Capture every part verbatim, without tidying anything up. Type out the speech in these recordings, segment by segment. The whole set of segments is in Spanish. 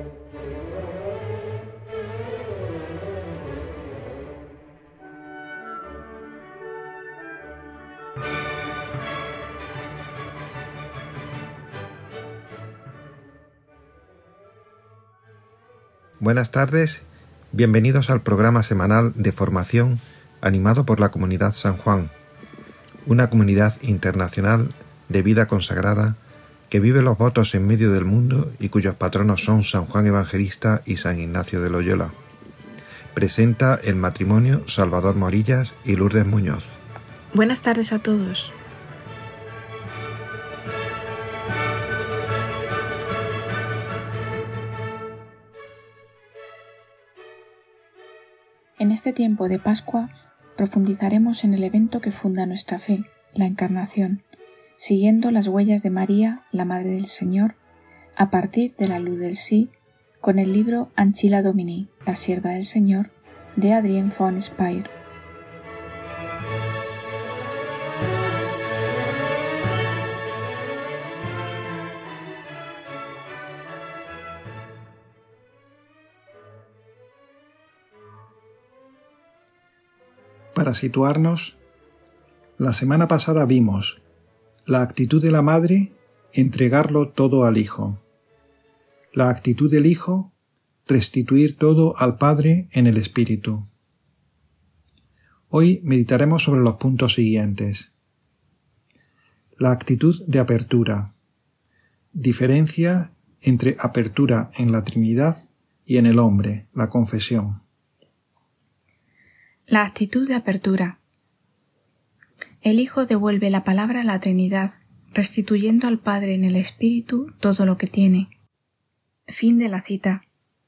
Buenas tardes, bienvenidos al programa semanal de formación animado por la Comunidad San Juan, una comunidad internacional de vida consagrada que vive los votos en medio del mundo y cuyos patronos son San Juan Evangelista y San Ignacio de Loyola. Presenta el matrimonio Salvador Morillas y Lourdes Muñoz. Buenas tardes a todos. En este tiempo de Pascua profundizaremos en el evento que funda nuestra fe, la Encarnación, siguiendo las huellas de María, la Madre del Señor, a partir de la luz del sí, con el libro Ancilla Domini, la sierva del Señor, de Adrienne von Speyr. Para situarnos, la semana pasada vimos la actitud de la madre, entregarlo todo al hijo. La actitud del hijo, restituir todo al Padre en el Espíritu. Hoy meditaremos sobre los puntos siguientes. La actitud de apertura. Diferencia entre apertura en la Trinidad y en el hombre, la confesión. La actitud de apertura. El Hijo devuelve la palabra a la Trinidad, restituyendo al Padre en el Espíritu todo lo que tiene. Fin de la cita.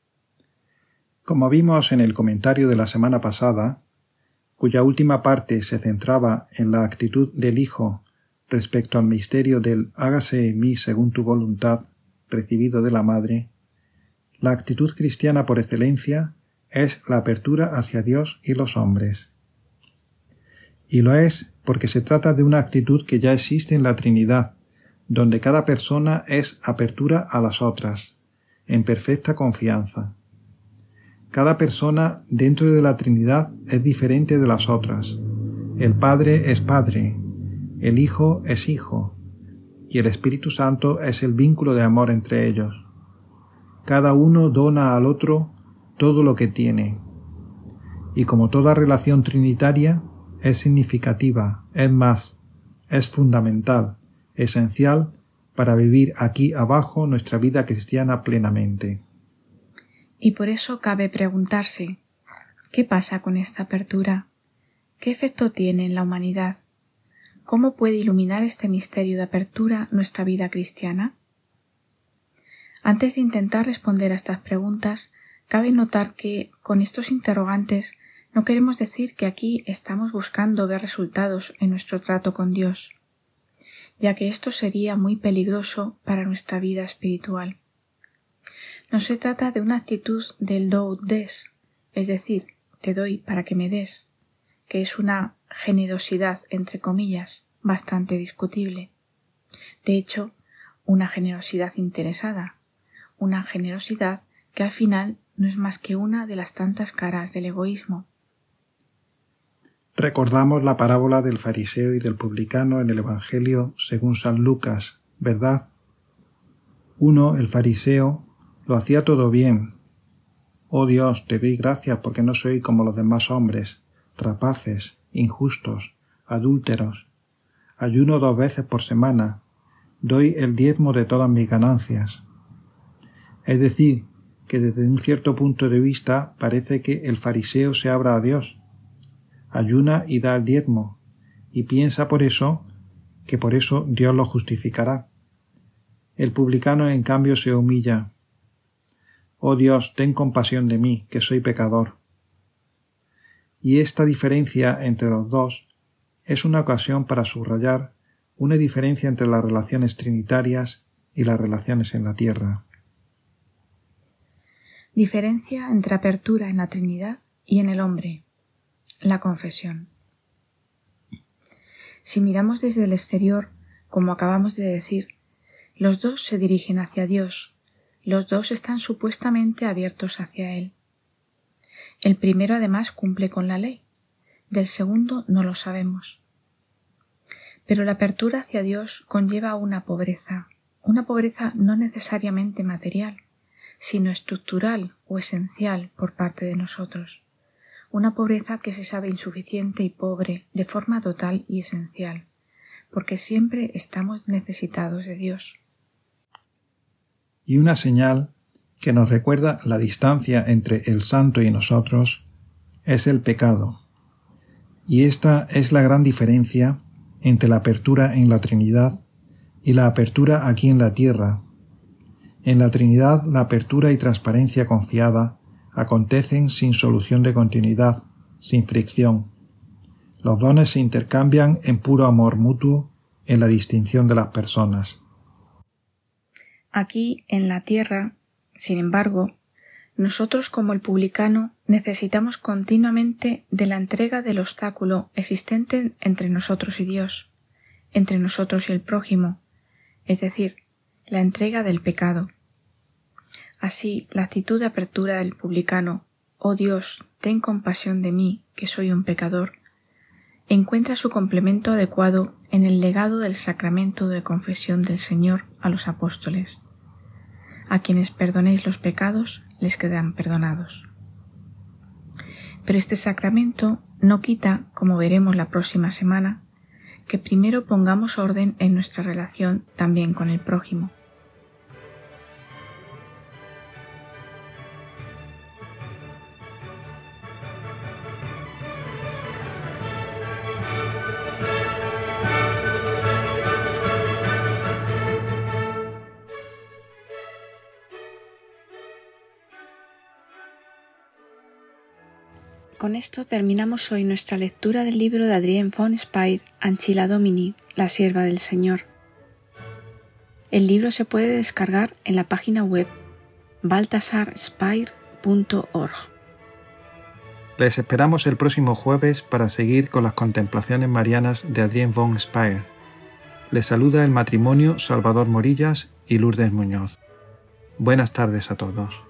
Como vimos en el comentario de la semana pasada, cuya última parte se centraba en la actitud del Hijo respecto al misterio del hágase en mí según tu voluntad, recibido de la Madre, la actitud cristiana por excelencia es la apertura hacia Dios y los hombres. Y lo es porque se trata de una actitud que ya existe en la Trinidad, donde cada persona es apertura a las otras, en perfecta confianza. Cada persona dentro de la Trinidad es diferente de las otras. El Padre es Padre, el Hijo es Hijo, y el Espíritu Santo es el vínculo de amor entre ellos. Cada uno dona al otro todo lo que tiene, y como toda relación trinitaria, es significativa, es más, es fundamental, esencial para vivir aquí abajo nuestra vida cristiana plenamente. Y por eso cabe preguntarse, ¿qué pasa con esta apertura? ¿Qué efecto tiene en la humanidad? ¿Cómo puede iluminar este misterio de apertura nuestra vida cristiana? Antes de intentar responder a estas preguntas, cabe notar que, con estos interrogantes, no queremos decir que aquí estamos buscando ver resultados en nuestro trato con Dios, ya que esto sería muy peligroso para nuestra vida espiritual. No se trata de una actitud del do des, es decir, te doy para que me des, que es una generosidad, entre comillas, bastante discutible. De hecho, una generosidad interesada, una generosidad que al final no es más que una de las tantas caras del egoísmo. Recordamos la parábola del fariseo y del publicano en el Evangelio según San Lucas, ¿verdad? Uno, el fariseo, lo hacía todo bien. Oh Dios, te doy gracias porque no soy como los demás hombres, rapaces, injustos, adúlteros. Ayuno dos veces por semana. Doy el diezmo de todas mis ganancias. Es decir, que desde un cierto punto de vista parece que el fariseo se abra a Dios, ayuna y da el diezmo, y piensa por eso que por eso Dios lo justificará. El publicano en cambio se humilla. Oh Dios, ten compasión de mí, que soy pecador. Y esta diferencia entre los dos es una ocasión para subrayar una diferencia entre las relaciones trinitarias y las relaciones en la tierra. Diferencia entre apertura en la Trinidad y en el hombre. La confesión. Si miramos desde el exterior, como acabamos de decir, los dos se dirigen hacia Dios, Los dos están supuestamente abiertos hacia Él. El primero además cumple con la ley, del segundo no lo sabemos. Pero la apertura hacia Dios conlleva una pobreza, una pobreza no necesariamente material, sino estructural o esencial por parte de nosotros, una pobreza que se sabe insuficiente y pobre de forma total y esencial, porque siempre estamos necesitados de Dios. Y una señal que nos recuerda la distancia entre el santo y nosotros es el pecado. Y esta es la gran diferencia entre la apertura en la Trinidad y la apertura aquí en la tierra. En la Trinidad la apertura y transparencia confiada acontecen sin solución de continuidad, sin fricción. Los dones se intercambian en puro amor mutuo, en la distinción de las personas. Aquí, en la tierra, sin embargo, nosotros como el publicano necesitamos continuamente de la entrega del obstáculo existente entre nosotros y Dios, entre nosotros y el prójimo, es decir, la entrega del pecado. Así, la actitud de apertura del publicano, «Oh Dios, ten compasión de mí, que soy un pecador», encuentra su complemento adecuado en el legado del sacramento de confesión del Señor a los apóstoles. A quienes perdonéis los pecados, les quedan perdonados. Pero este sacramento no quita, como veremos la próxima semana, que primero pongamos orden en nuestra relación también con el prójimo. Con esto terminamos hoy nuestra lectura del libro de Adrienne von Speyr, Ancilla Domini, la sierva del Señor. El libro se puede descargar en la página web baltasar speyr punto org. Les esperamos el próximo jueves para seguir con las contemplaciones marianas de Adrienne von Speyr. Les saluda el matrimonio Salvador Morillas y Lourdes Muñoz. Buenas tardes a todos.